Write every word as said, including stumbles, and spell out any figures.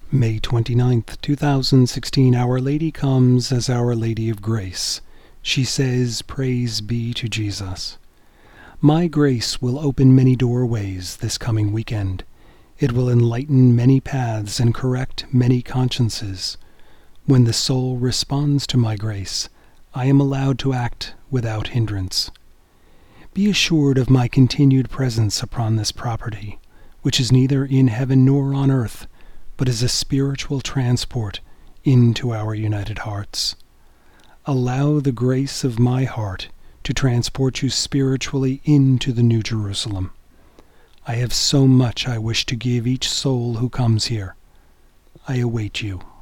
May twenty-ninth, two thousand sixteen, Our Lady comes as Our Lady of Grace. She says, "Praise be to Jesus." My grace will open many doorways this coming weekend. It will enlighten many paths and correct many consciences. When the soul responds to my grace, I am allowed to act without hindrance. Be assured of my continued presence upon this property, which is neither in heaven nor on earth, but is a spiritual transport into our united hearts. Allow the grace of my heart to transport you spiritually into the New Jerusalem. I have so much I wish to give each soul who comes here. I await you.